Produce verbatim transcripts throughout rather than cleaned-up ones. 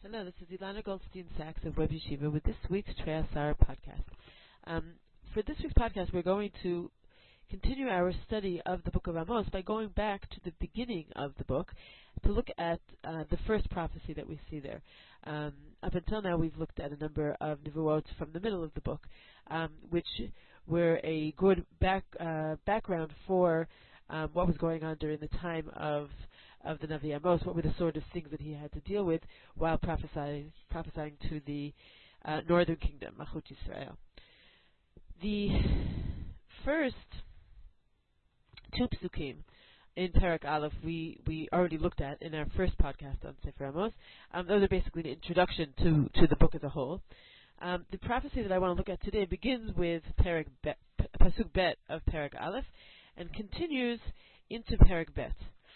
Hello, this is Ilana Goldstein-Sachs of Web Yeshiva with this week's Trei Asar podcast. Um, for this week's podcast, we're going to continue our study of the book of Amos by going back to the beginning of the book to look at uh, the first prophecy that we see there. Um, up until now, we've looked at a number of Nevuot from the middle of the book, um, which were a good back, uh, background for um, what was going on during the time of of the Navi Amos, what were the sort of things that he had to deal with while prophesying, prophesying to the uh, northern kingdom, Malchut Yisrael. The first two psukim in Perek Aleph we, we already looked at in our first podcast on Sefer Amos. Um, those are basically an introduction to, to the book as a whole. Um, the prophecy that I want to look at today begins with Perek Bet, Pasuk Bet of Perek Aleph and continues into Perek Bet.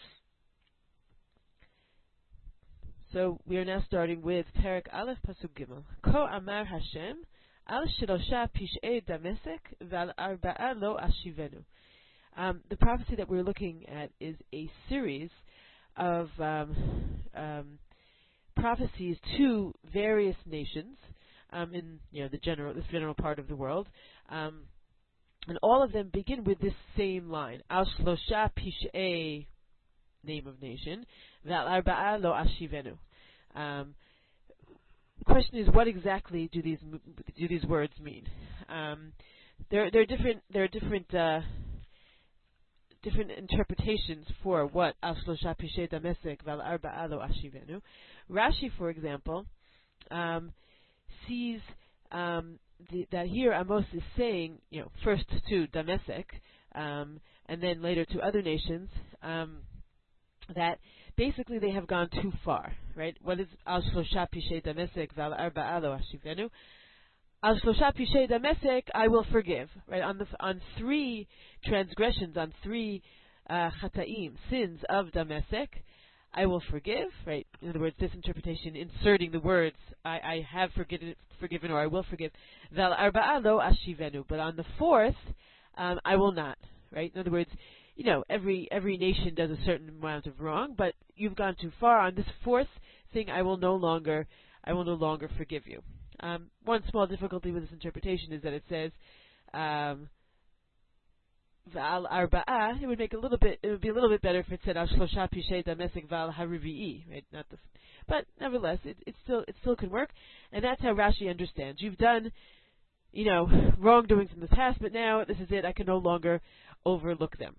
So we are now starting with Perek Aleph Pasuk Gimel. Ko Amar Hashem Al Shilosha Pish'ei Damesek Val Arba'a Lo Ashivenu. Um, the prophecy that we're looking at is a series of um, um, prophecies to various nations um, in you know the general this general part of the world, um, and all of them begin with this same line: Al Shlosha Pish'ei, name of nation, Val Arba'a Lo Ashivenu. Um, the question is, what exactly do these do these words mean? Um, there, there are different there are different uh, different interpretations for what Al Shlosha Pish'ei Damesek Val Arba'a Lo Ashivenu. Rashi, for example, um, sees um, the, that here Amos is saying, you know, first to Damesek, um, and then later to other nations. Um, that basically they have gone too far, right? What is Al Shlosha Pish'ei Damesek Val Arba'a Lo Ashivenu? Al Shlosha Pish'ei Damesek I will forgive, right? On the on three transgressions, on three uh, chataim, sins of Damesek, I will forgive, right? In other words, this interpretation inserting the words I, I have forgiven, forgiven or I will forgive. Val Arba'a Lo Ashivenu, but on the fourth, um, I will not, right? In other words, you know, every every nation does a certain amount of wrong, but you've gone too far. On this fourth thing, I will no longer, I will no longer forgive you. Um, one small difficulty with this interpretation is that it says, um, Val Arba'a. It would make a little bit, it would be a little bit better if it said Al Shlosha Pish'ei Damesek Val Harivi'i, right? Not the, but nevertheless, it, it still it still can work, and that's how Rashi understands. You've done, you know, wrongdoings in the past, but now this is it. I can no longer overlook them.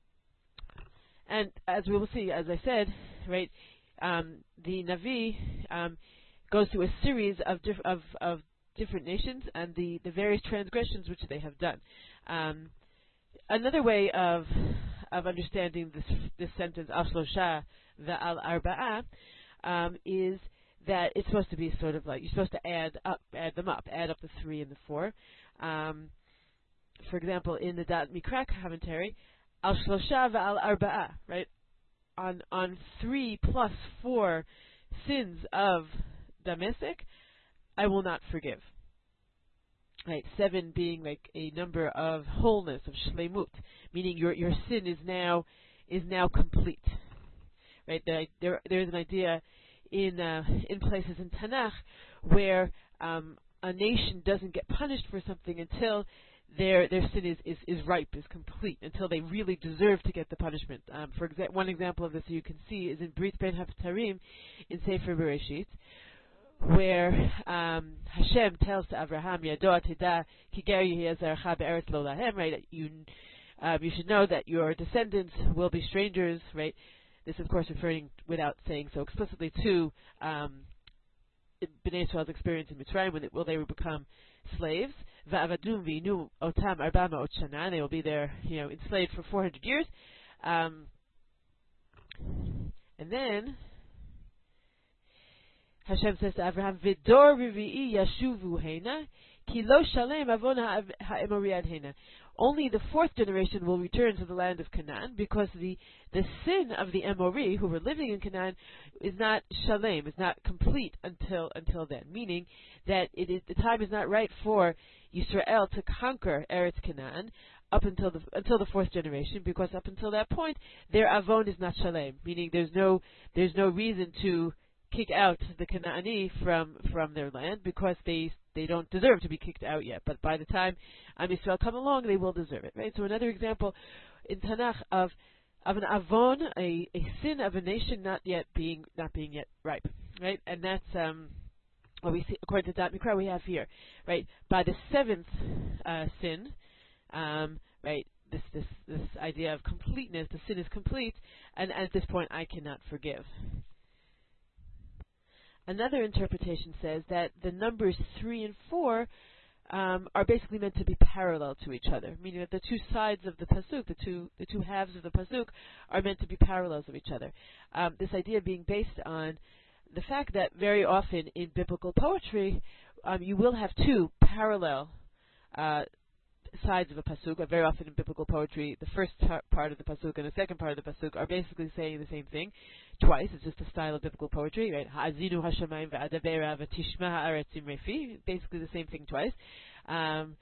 And as we will see, as I said, right, um, the Navi um, goes through a series of, diff- of, of different nations and the, the various transgressions which they have done. Um, another way of of understanding this this sentence, Al Shlosha Ve'al Arba'a, um, is that it's supposed to be sort of like you're supposed to add up, add them up, add up the three and the four. Um, for example, in the Dat Mikra commentary, Al Shlosha Ve'al Arba'a, right? On on three plus four sins of Damesek, I will not forgive. Right, seven being like a number of wholeness, of shleimut, meaning your your sin is now is now complete. Right, there there there's an idea in uh, in places in Tanakh where um, a nation doesn't get punished for something until their their sin is, is, is ripe, is complete, until they really deserve to get the punishment. Um, for exa- one example of this you can see is in Brit Ben Haftarim in Sefer Bereshit, where um, Hashem tells to Abraham, Yado Atida Ki Ger Yehi Zarcha Be'eretz Lo Lahem, right? You um, you should know that your descendants will be strangers, right? This, of course, referring without saying so explicitly to um, Bnei Israel's experience in Mitzrayim when it, will they will become slaves. Va'avadum v'inu otam arba ma'ot shana. They will be there, you know, enslaved for four hundred years. Um, and then Hashem says to Abraham, "V'dor rivi'i yashuvu heina, ki lo shalem avon ha'emori ad heina." Only the fourth generation will return to the land of Canaan, because the, the sin of the Emori who were living in Canaan is not shalem, is not complete until until then. Meaning that it is the time is not right for Yisrael to conquer Eretz Canaan up until the until the fourth generation, because up until that point their avon is not shalem, meaning there's no there's no reason to kick out the Kanaani from from their land because they they don't deserve to be kicked out yet. But by the time Am Yisrael come along, they will deserve it. Right. So another example in Tanakh of of an avon, a, a sin of a nation not yet being not being yet ripe. Right. And that's um, what we see according to Dat Mikra we have here. Right. By the seventh uh, sin, um, right. This this this idea of completeness, the sin is complete, and at this point I cannot forgive. Another interpretation says that the numbers three and four um, are basically meant to be parallel to each other, meaning that the two sides of the pasuk, the two the two halves of the pasuk, are meant to be parallels of each other. Um, this idea being based on the fact that very often in biblical poetry, um, you will have two parallel Uh, sides of a pasuk. Very often in biblical poetry, the first tar- part of the pasuk and the second part of the pasuk are basically saying the same thing twice. It's just a style of biblical poetry, right? Ha'azinu hashamayim v'adavera v'tishma ha'aretz imrefi. Basically the same thing twice. Um,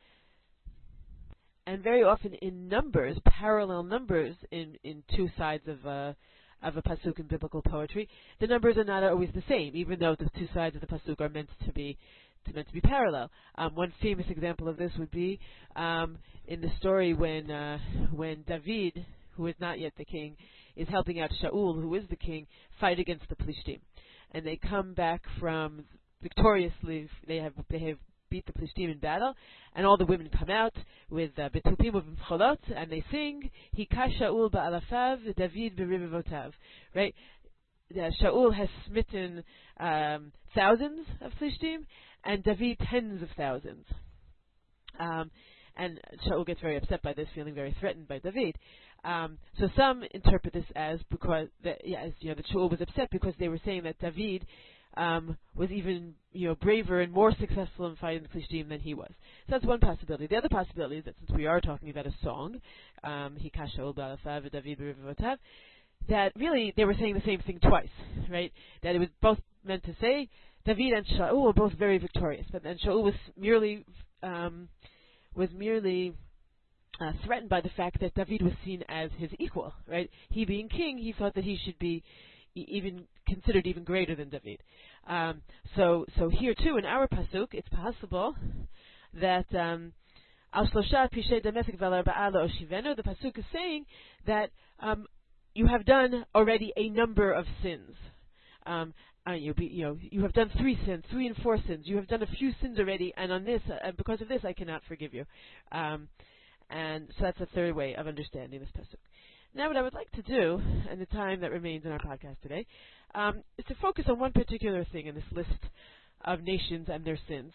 and very often in numbers, parallel numbers in, in two sides of a of a pasuk in biblical poetry, the numbers are not always the same, even though the two sides of the pasuk are meant to be to meant to be parallel. Um, one famous example of this would be um, in the story when uh, when David, who is not yet the king, is helping out Shaul, who is the king, fight against the Plishtim, and they come back from victoriously. They have they have beat the Plishtim in battle, and all the women come out with betupim of mcholot, and they sing Hika Shaul ba'alafav, David b'rivotav. Right, uh, Shaul has smitten um, thousands of Plishtim, and David tens of thousands. Um, and Shaul gets very upset by this, feeling very threatened by David. Um, so some interpret this as because that, yeah, as, you know, that Shaul was upset because they were saying that David um, was even you know braver and more successful in fighting the Plishtim than he was. So that's one possibility. The other possibility is that since we are talking about a song, um, Hika Shaul ba'alafav David b'rivotav, that really they were saying the same thing twice, right? That it was both meant to say David and Shaul were both very victorious, but then Shaul was merely um, was merely uh, threatened by the fact that David was seen as his equal. Right? He being king, he thought that he should be e- even considered even greater than David. Um, so, so here too in our pasuk, it's possible that um, Al Shlosha Pishei Damesek V'al Arba'a Lo Oshivenu. The pasuk is saying that um, you have done already a number of sins. Um, Uh, you, be, you know, you have done three sins, three and four sins. You have done a few sins already, and on this, uh, because of this, I cannot forgive you. Um, and so that's a third way of understanding this pasuk. Now, what I would like to do, in the time that remains in our podcast today, um, is to focus on one particular thing in this list of nations and their sins,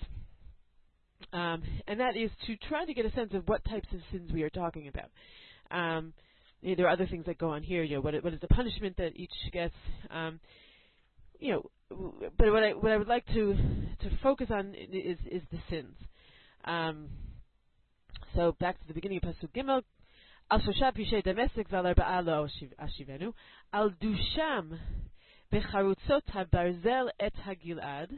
um, and that is to try to get a sense of what types of sins we are talking about. Um, you know, there are other things that go on here. You know, what, what is the punishment that each gets? Um, You know, but what I what I would like to to focus on is is the sins. Um, so back to the beginning of Pasuk Gimel, Al Shosha Pishei Damesek V'al Arba'a Lo Ashivenu, Al Dusham Becharutzot HaBarzel Et HaGilad,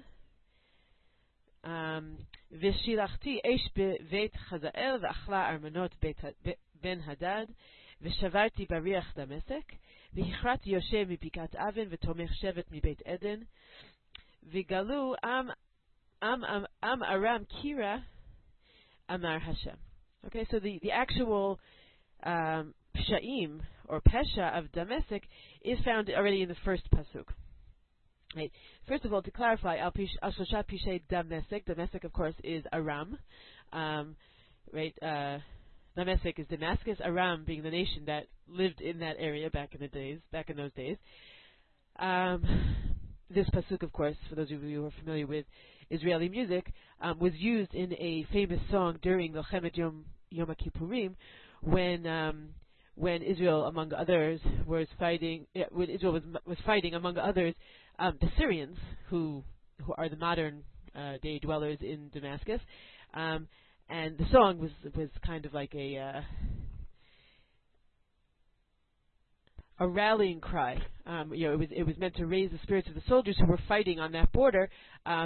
V'shilachti Eish Beit Chazael V'achla Armanot Ben Hadad, V'shavarti Bariach Damesek, והכרעתי יושב מפיקת אבן ותומך שבט מבית עדן וגלו עם, עם, עם, עם ארם קירה אמר Hashem. Okay, so the, the actual um, psha'im or pesha of Damasek is found already in the first pasuk. Right. First of all, to clarify, Al Shosha Pishei Damasek, Damasek of course is Aram, um, right? Uh, Damasek is Damascus, Aram being the nation that lived in that area back in the days, back in those days. Um, this pasuk, of course, for those of you who are familiar with Israeli music, um, was used in a famous song during the Milchemet Yom Yom Kippurim, when um, when Israel, among others, was fighting. Yeah, when Israel was was fighting, among others, um, the Syrians, who who are the modern uh, day dwellers in Damascus. Um, And the song was was kind of like a uh, a rallying cry. Um, you know, it was it was meant to raise the spirits of the soldiers who were fighting on that border. Um,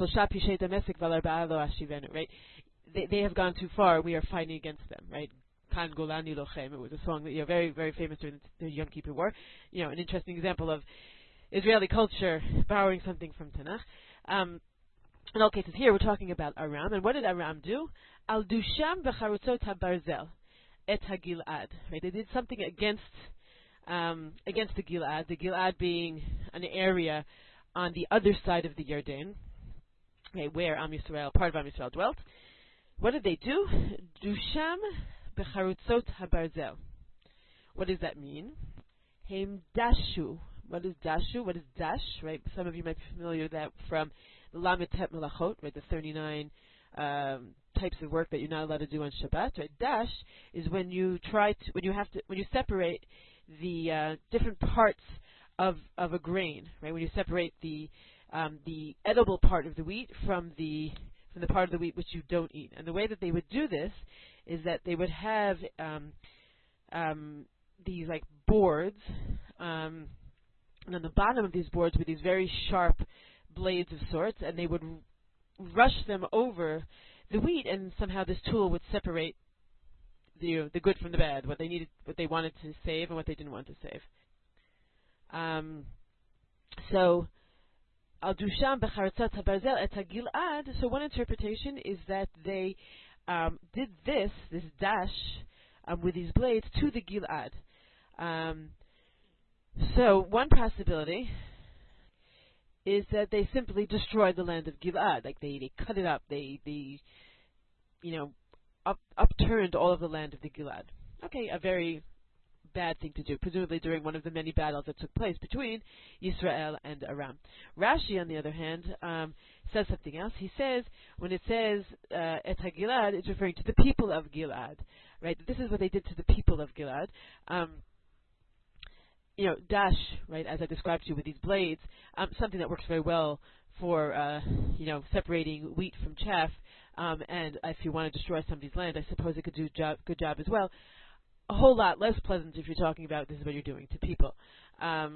right? They, they have gone too far. We are fighting against them. Right? Kan Golani Lochem. It was a song that you know very very famous during the Yom Kippur War. You know, an interesting example of Israeli culture borrowing something from Tanakh. Um, in all cases, here we're talking about Aram, and what did Aram do? Al dusham becharutzot habarzel et hagilad. Right, they did something against um, against the Gilad. The Gilad being an area on the other side of the Yarden, okay, where Am Yisrael, part of Am Yisrael dwelt. What did they do? Dusham becharutzot habarzel. What does that mean? Heim dashu. What is dashu? What is dash? Right. Some of you might be familiar with that from the Lamed Het Melachot, right? The thirty-nine um, types of work that you're not allowed to do on Shabbat. Right. Dash is when you try to, when you have to, when you separate the uh, different parts of of a grain. Right. When you separate the um, the edible part of the wheat from the from the part of the wheat which you don't eat. And the way that they would do this is that they would have um, um, these like boards. Um, And on the bottom of these boards were these very sharp blades of sorts, and they would r- rush them over the wheat, and somehow this tool would separate the you know, the good from the bad, what they needed, what they wanted to save, and what they didn't want to save. Um, so, al dusham becharatzat habarzel et hagilad. So one interpretation is that they um, did this, this dash, um, with these blades to the Gilad. Um, So one possibility is that they simply destroyed the land of Gilad, like they, they cut it up, they they you know up, upturned all of the land of the Gilad. Okay, a very bad thing to do, presumably during one of the many battles that took place between Yisrael and Aram. Rashi, on the other hand, um, says something else. He says when it says uh, Et HaGilad, it's referring to the people of Gilad, right? This is what they did to the people of Gilad. Um, You know, dash, right, as I described to you with these blades, um, something that works very well for, uh, you know, separating wheat from chaff. Um, and if you want to destroy somebody's land, I suppose it could do a job, good job as well. A whole lot less pleasant if you're talking about this is what you're doing to people. Um,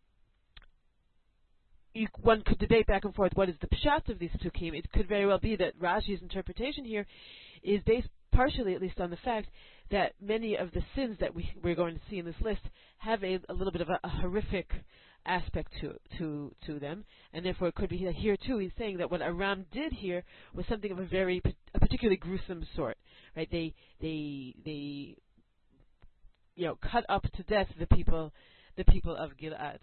you, one could debate back and forth what is the pshat of these psukim. It could very well be that Rashi's interpretation here is based partially, at least, on the fact that many of the sins that we, we're going to see in this list have a, a little bit of a, a horrific aspect to to to them, and therefore it could be that here too he's saying that what Aram did here was something of a very a particularly gruesome sort, right? They they they you know cut up to death the people the people of Gilad.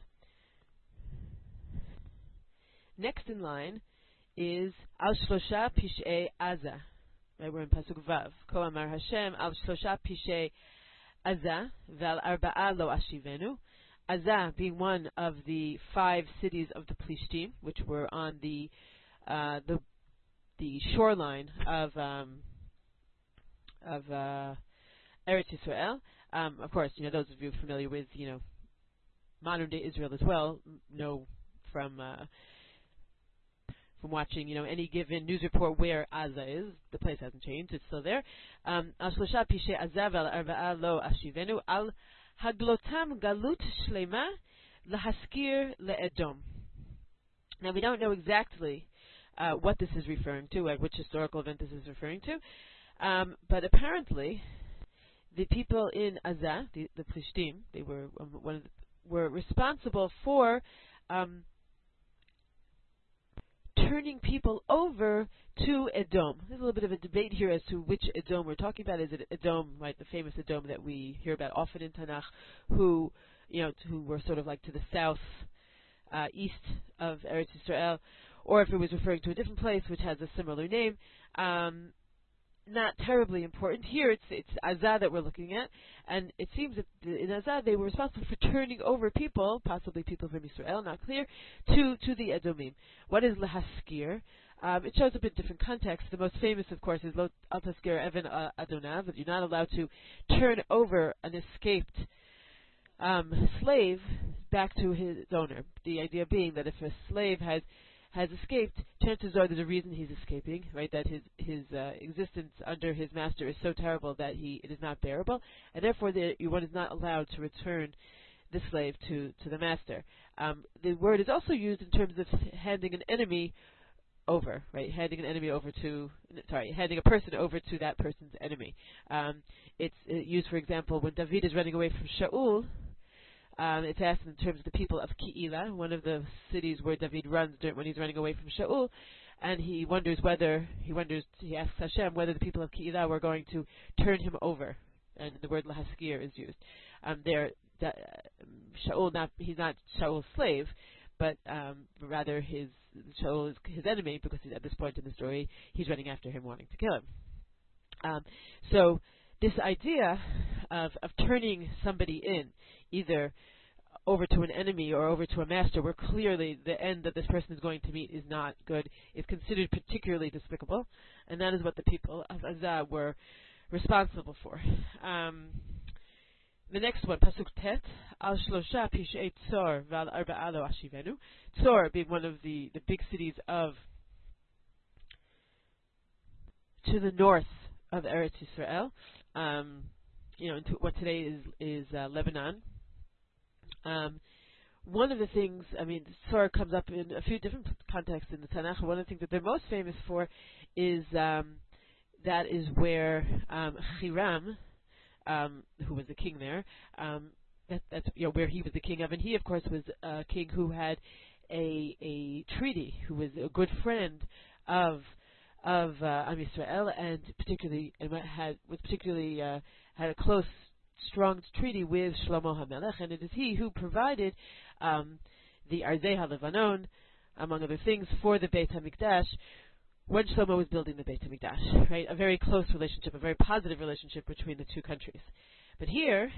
Next in line is Al Shlosha Pish'ei Aza. Right, we're in Pasuk Vav. Ko Amar Hashem Al Shlosha Pish'ei Aza Val Arba'a Lo Ashivenu. Aza being one of the five cities of the Plishtim, which were on the uh, the the shoreline of um, of uh, Eretz Yisrael. Um, of course, you know those of you familiar with you know modern day Israel as well know from. Uh, From watching, you know, any given news report where Aza is, the place hasn't changed; it's still there. Al Shlosha Pishei Aza Val Arba'a Lo Ashivenu Al Haglotam Galut Shlema Lahaskir LeEdom. Now we don't know exactly uh, what this is referring to, like which historical event this is referring to, um, but apparently the people in Aza, the, the Plishtim, they were um, one of the, were responsible for. Um, turning people over to Edom. There's a little bit of a debate here as to which Edom we're talking about. Is it Edom, right, the famous Edom that we hear about often in Tanakh, who, you know, who were sort of like to the south, uh, east of Eretz Yisrael, or if it was referring to a different place which has a similar name. Um, not terribly important. Here it's it's Aza that we're looking at, and it seems that in Aza they were responsible for turning over people, possibly people from Israel, not clear, to, to the Edomim. What is Lahaskir? Um, it shows up in different contexts. The most famous, of course, is Lo Al Taskir Even Adonav, that you're not allowed to turn over an escaped um, slave back to his owner. The idea being that if a slave has has escaped, chances are there's a reason he's escaping, right? That his his uh, existence under his master is so terrible that he it is not bearable, and therefore the, one is not allowed to return the slave to, to the master. Um, the word is also used in terms of handing an enemy over, right? Handing an enemy over to, sorry, handing a person over to that person's enemy. Um, it's uh, used, for example, when David is running away from Shaul. Um, it's asked in terms of the people of Keilah, one of the cities where David runs during, when he's running away from Shaul, and he wonders whether he wonders he asks Hashem whether the people of Keilah were going to turn him over, and the word lahaskir is used. Um, there, uh, Shaul not he's not Shaul's slave, but um, rather his Shaul is his enemy, because at this point in the story he's running after him, wanting to kill him. Um, so this idea of of turning somebody in, either over to an enemy or over to a master, where clearly the end that this person is going to meet is not good, is considered particularly despicable, and that is what the people of Azah were responsible for. Um, the next one, Pasuk Tet, Al Shlosha Pishei Tzor Val Arba'a Lo Ashivenu. Tzor being one of the, the big cities of to the north of Eretz Yisrael, um, you know, into what today is is uh, Lebanon. Um, one of the things, I mean, Tzor comes up in a few different contexts in the Tanakh. One of the things that they're most famous for is um, that is where um, Hiram, um, who was the king there, um, that, that's you know where he was the king of, and he of course was a king who had a a treaty, who was a good friend of of uh, Am Yisrael, and particularly and had was particularly uh, had a close, strong treaty with Shlomo HaMelech, and it is he who provided um, the Arzei HaLevanon, among other things, for the Beit HaMikdash when Shlomo was building the Beit HaMikdash. Right, a very close relationship, a very positive relationship between the two countries. But here,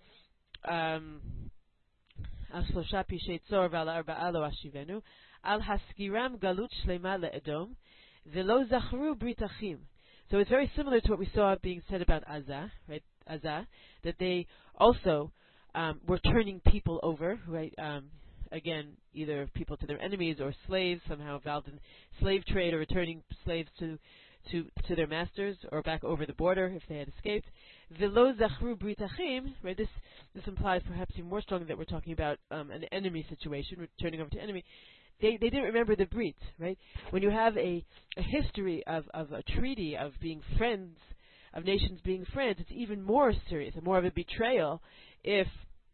um, Al Shlosha Pishei Tzor V'al Arba'a Lo Ashivenu Al Haskiram Galut Shlema LeEdom V'lo Zachru Brit Achim. So it's very similar to what we saw being said about Azah, right? Azah, that they also um, were turning people over, right? Um, again, either people to their enemies or slaves, somehow involved in slave trade, or returning slaves to to to their masters, or back over the border if they had escaped. V'lo zachru brit achim, right? This this implies perhaps even more strongly that we're talking about um, an enemy situation, returning over to enemy. They they didn't remember the brit, right? When you have a, a history of, of a treaty of being friends, of nations being friends, it's even more serious and more of a betrayal if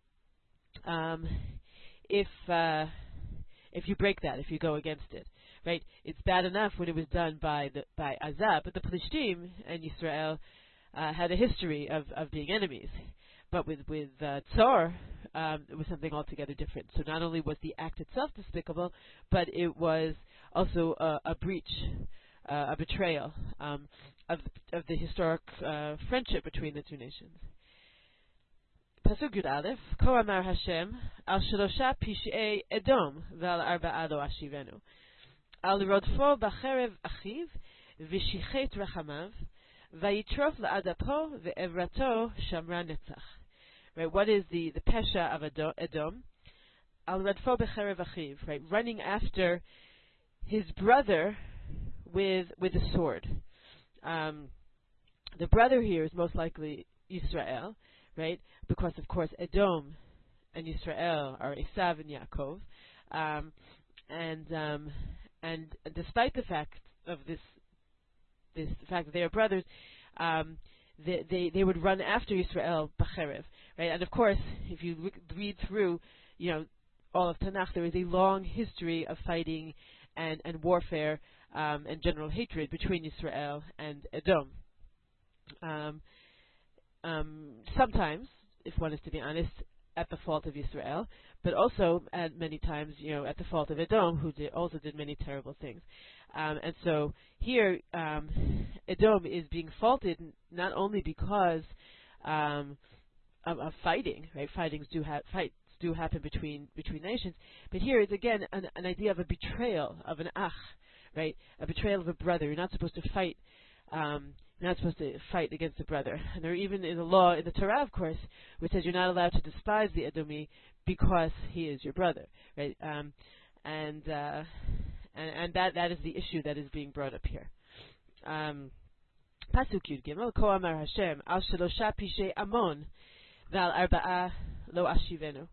um, if uh, if you break that, if you go against it, right? It's bad enough when it was done by the by Azah, but the Plishtim and Yisrael uh, had a history of, of being enemies. But with with uh, Tzor, um, it was something altogether different. So not only was the act itself despicable, but it was also a, a breach, uh, a betrayal um, of of the historic uh, friendship between the two nations. Pasuk Yud Aleph, Ko Amar Hashem Al Shlosha Pishei Edom V'al Arba'a Lo Ashivenu Al Rodfo B'cherev Achiv V'shichet Rachamav Vayitrof La'adapo Ve'evrato Shamra Netzach. Right, what is the, the pesha of Edom? Al Rodfo B'cherev Achiv, right, running after his brother with with a sword. Um, the brother here is most likely Yisrael, right? Because of course Edom and Yisrael are Esav and Yaakov, um, and um, and despite the fact of this, this the fact that they are brothers, um, they, they they would run after Yisrael b'cherev, right? And of course, if you look, read through, you know, all of Tanakh, there is a long history of fighting and and warfare um, and general hatred between Yisrael and Edom. Um, um, sometimes, if one is to be honest, at the fault of Yisrael, but also at many times, you know, at the fault of Edom, who did, also did many terrible things. Um, and so here, um, Edom is being faulted not only because um, of, of fighting, right? Fightings do ha- fights do happen between between nations, but here is again an, an idea of a betrayal of an ach, right? A betrayal of a brother. You're not supposed to fight. Um, You're not supposed to fight against a brother. And there even is a law in the Torah, of course, which says you're not allowed to despise the Edomi because he is your brother, right? Um, and, uh, and and that that is the issue that is being brought up here. Um, Pasuk Yud Gimel, Ko Amar Hashem Al Shlosha Pishei Amon V'al Arba'a Lo Ashivenu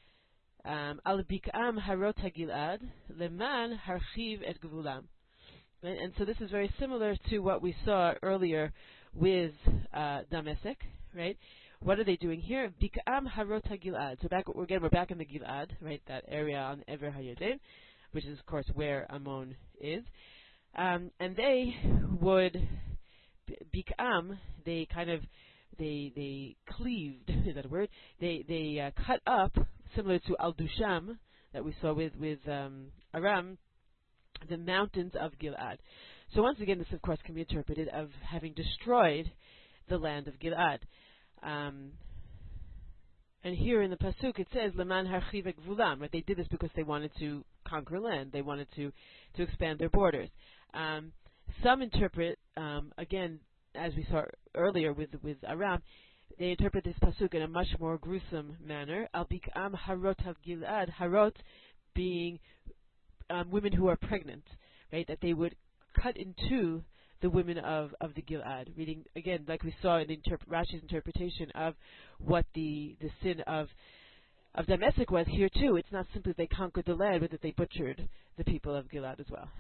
Al Bik'am Harot HaGilad Leman Harchiv Et Gvulam. Right? And so this is very similar to what we saw earlier with uh, Damasek, right? What are they doing here? Bik'am Harot HaGil'ad. So back, again, we're back in the Gil'ad, right, that area on Ever HaYarden, which is, of course, where Ammon is. Um, and they would, Bik'am, they kind of, they they cleaved, is that a word? They they uh, cut up, similar to Al-Dusham, that we saw with, with um, Aram, the mountains of Gil'ad. So once again, this, of course, can be interpreted of having destroyed the land of Gil'ad. Um, and here in the Pasuk it says, Leman harchiv gvulam, right? They did this because they wanted to conquer land. They wanted to, to expand their borders. Um, some interpret, um, again, as we saw earlier with, with Aram, they interpret this Pasuk in a much more gruesome manner. Al bik'am harot al Gil'ad, harot being um, women who are pregnant, right? That they would cut in two the women of, of the Gil'ad. Reading, again, like we saw in interp- Rashi's interpretation of what the, the sin of of Damascus was here too. It's not simply they conquered the land, but that they butchered the people of Gil'ad as well.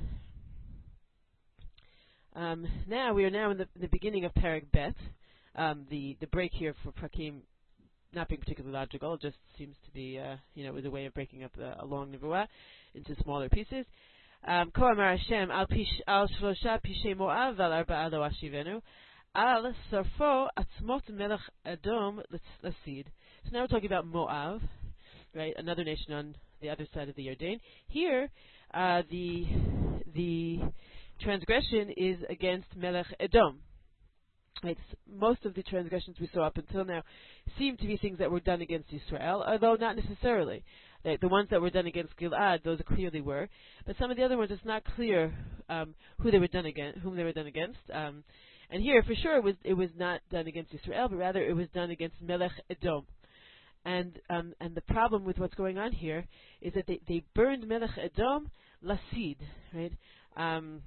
Um, now, we are now in the, the beginning of Perek Bet. Um, the, the break here for Prakim not being particularly logical, just seems to be, uh, you know, it was a way of breaking up the, a long Nevuah into smaller pieces. Um, Ko Amar Hashem al pish al shlosha pishei Moav al arba'a lo ashivenu al sarfo atzmot melech Edom lasid. So now we're talking about Moav, right? Another nation on the other side of the Yarden. Here, uh, the the transgression is against Melech Edom. Right? Most of the transgressions we saw up until now seem to be things that were done against Israel, although not necessarily. The, the ones that were done against Gil'ad, those clearly were. But some of the other ones, it's not clear um, who they were done against, whom they were done against. Um, and here, for sure, it was it was not done against Israel, but rather it was done against Melech Edom. And um, and the problem with what's going on here is that they, they burned Melech Edom lasid, right? Um,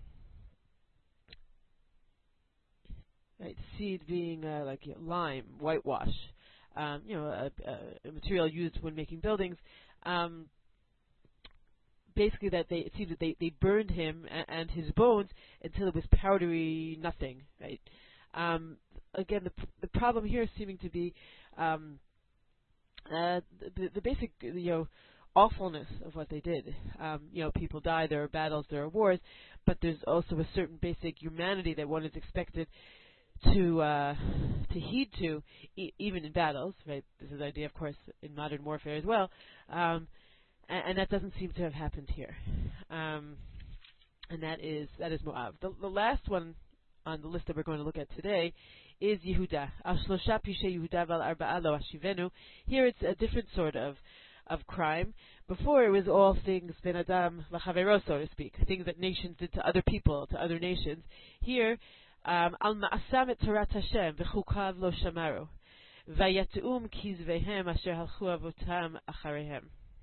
right, seed being uh, like you know, lime, whitewash, um, you know, a, a, a material used when making buildings. Um, basically, that they it seems that they, they burned him and, and his bones until it was powdery nothing. Right. Um, again, the the problem here is seeming to be um, uh, the, the basic you know awfulness of what they did. Um, you know, people die, there are battles, there are wars, but there's also a certain basic humanity that one is expected to uh, to heed to, e- even in battles, right? This is the idea, of course, in modern warfare as well, um, and, and that doesn't seem to have happened here. Um, and that is that is Moav. The, the last one on the list that we're going to look at today is Yehuda. Al shlosha pishe Yehuda val arba'a lo ashivenu. Here it's a different sort of of crime. Before it was all things ben adam lachavero, so to speak, things that nations did to other people, to other nations. Here, al ma'asam et Torat Hashem v'chukav lo shamaru vayat'um kizvehem asher halchu avotam acharehem.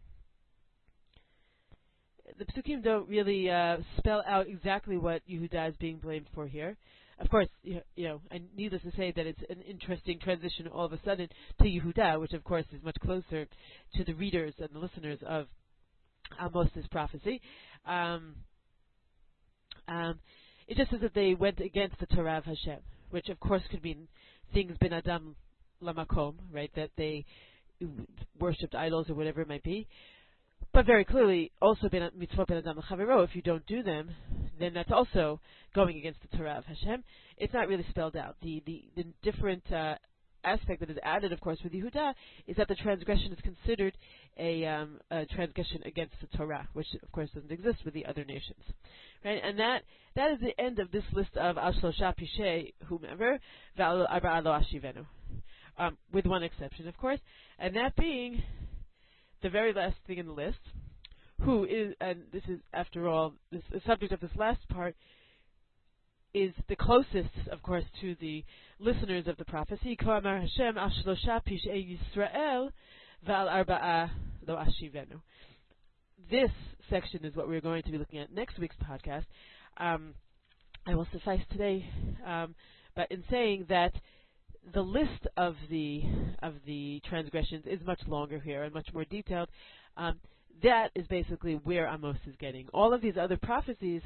The Pesukim don't really uh, spell out exactly what Yehuda is being blamed for here. Of course, you know, and needless to say that it's an interesting transition all of a sudden to Yehuda, which of course is much closer to the readers and the listeners of Amos' prophecy. Um, um, it just says that they went against the Torah of Hashem, which of course could mean things ben adam lamakom, right? That they worshipped idols or whatever it might be. But very clearly, also mitzvot ben adam l'chavero, if you don't do them, then that's also going against the Torah of Hashem. It's not really spelled out. The the, the different uh, aspect that is added, of course, with Yehuda is that the transgression is considered a, um, a transgression against the Torah, which of course doesn't exist with the other nations, right? And that that is the end of this list of Al Shlosha Pishei whomever V'al Arba'a Lo Ashivenu, um, with one exception, of course, and that being the very last thing in the list, who is, and this is, after all, this, the subject of this last part is the closest, of course, to the listeners of the prophecy. Ko Amar Hashem al shlosha pishei Yisrael v'al arba'a lo ashivenu. This section is what we're going to be looking at next week's podcast. Um, I will suffice today, um, but in saying that the list of the of the transgressions is much longer here and much more detailed. Um, that is basically where Amos is getting. All of these other prophecies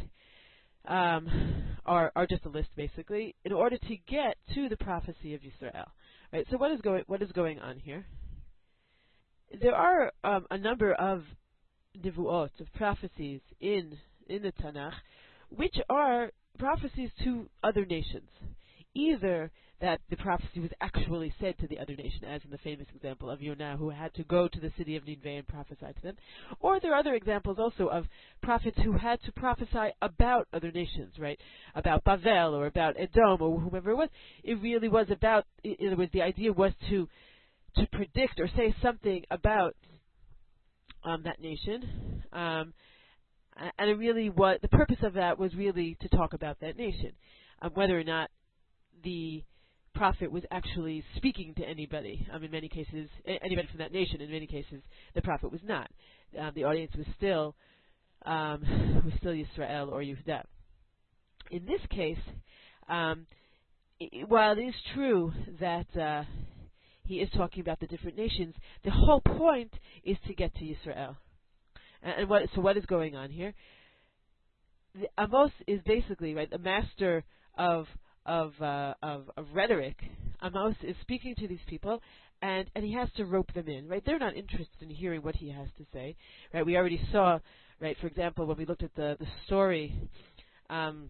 um, are are just a list, basically, in order to get to the prophecy of Yisrael. Right. So what is going what is going on here? There are um, a number of nivuot, of prophecies in in the Tanakh, which are prophecies to other nations. Either that the prophecy was actually said to the other nation, as in the famous example of Yonah, who had to go to the city of Nineveh and prophesy to them. Or there are other examples also of prophets who had to prophesy about other nations, right? About Bavel or about Edom or whomever it was. It really was about, in other words, the idea was to to predict or say something about um, that nation. Um, and it really was, the purpose of that was really to talk about that nation. Um, whether or not the prophet was actually speaking to anybody. Um, in many cases, anybody from that nation. In many cases, the prophet was not. Um, the audience was still um, was still Yisrael or Yehuda. In this case, um, it, while it is true that uh, he is talking about the different nations, the whole point is to get to Yisrael. And, and what, so, what is going on here? The, Amos is basically right the master of Of, uh, of of rhetoric. Amos is speaking to these people, and, and he has to rope them in. Right, they're not interested in hearing what he has to say. Right, we already saw. Right, for example, when we looked at the the story um,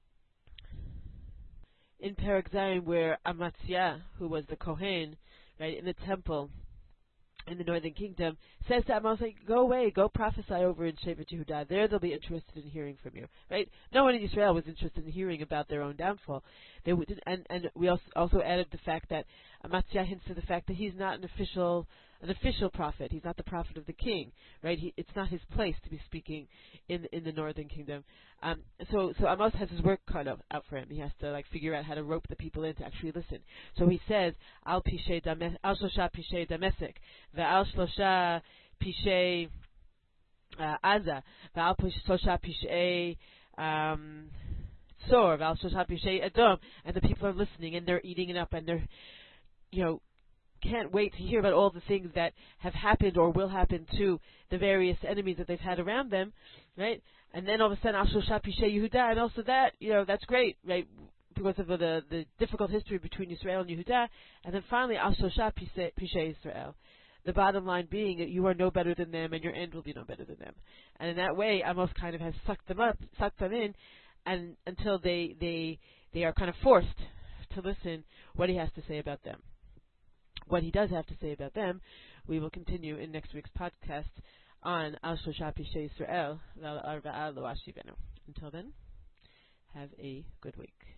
in Perek Zayin, where Amaziah, who was the Kohen, right, in the temple in the northern kingdom, says to Amos, like, go away, go prophesy over in Shevet Yehuda. There they'll be interested in hearing from you. Right? No one in Israel was interested in hearing about their own downfall. They would, and, and we also, also added the fact that Amaziah hints to the fact that he's not an official an official prophet. He's not the prophet of the king. Right? He, it's not his place to be speaking in in the northern kingdom. Um, so so Amos has his work cut out, out for him. He has to like figure out how to rope the people in to actually listen. So he says, Al Pishay Dames, Al Shosha Pishay Damesek, Ve'al Shlosha Pishay Aza, Ve'al Shosha Pishay um Sor, Ve'al Shosha Pishay Edom, and the people are listening and they're eating it up and they're, you know, can't wait to hear about all the things that have happened or will happen to the various enemies that they've had around them, right? And then all of a sudden, Al Shosha Pishay Yehuda, and also that, you know, that's great, right? Because of the the difficult history between Israel and Yehuda, and then finally, Al Shosha Pishay Israel. The bottom line being that you are no better than them, and your end will be no better than them. And in that way, Amos kind of has sucked them up, sucked them in, and until they they they are kind of forced to listen what he has to say about them. What he does have to say about them, we will continue in next week's podcast on Al Shosha Pishay Israel, Val Arba'a Lo Ashivenu. Until then, have a good week.